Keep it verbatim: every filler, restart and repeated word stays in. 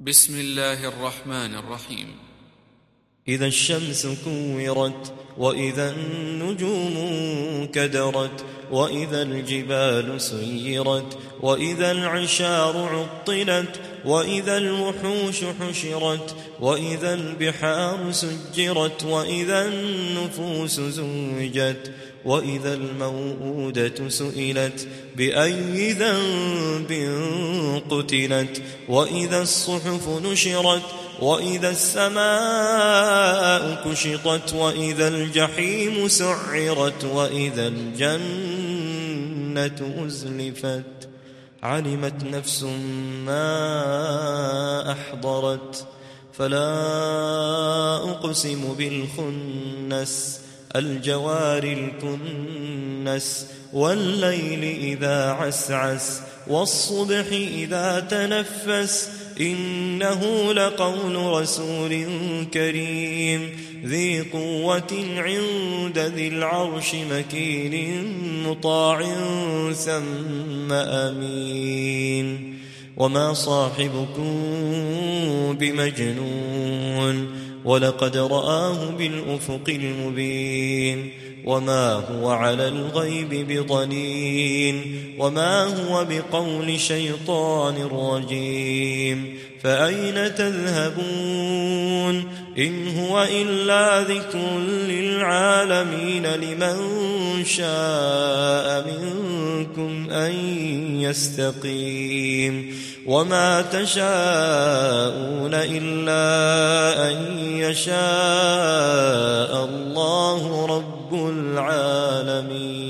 بسم الله الرحمن الرحيم. إذا الشمس كورت وإذا النجوم كدرت وإذا الجبال سيرت وإذا العشار عطلت وإذا الوحوش حشرت وإذا البحار سجرت وإذا النفوس زوجت وإذا الموءودة سئلت بأي ذنب قتلت وإذا الصحف نشرت وإذا السماء كشطت وإذا الجحيم سعرت وإذا الجنة أزلفت علمت نفس ما أحضرت فلا أقسم بالخنس الجوار الكنس والليل إذا عسعس والصبح إذا تنفس إنه لقول رسول كريم ذي قوة عند ذي العرش مكين مطاع ثم أمين وما صاحبكم بمجنون ولقد رآه بالأفق المبين وما هو على الغيب بضنين وما هو بقول شيطان رجيم فأين تذهبون إن هو إلا ذكر للعالمين لمن شاء منكم أن يستقيم وما تشاءون إلا أن يشاء الله رب العالمين.